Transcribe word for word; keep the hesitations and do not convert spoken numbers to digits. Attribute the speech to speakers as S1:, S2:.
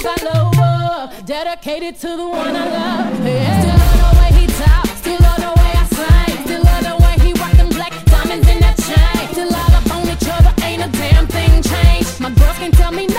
S1: follow, dedicated to the one I love. Yeah. Still love the way he talk, still love the way I sing, still love the way he rock them black diamonds in that chain. Still all up on each other, ain't a damn thing changed. My girls can tell me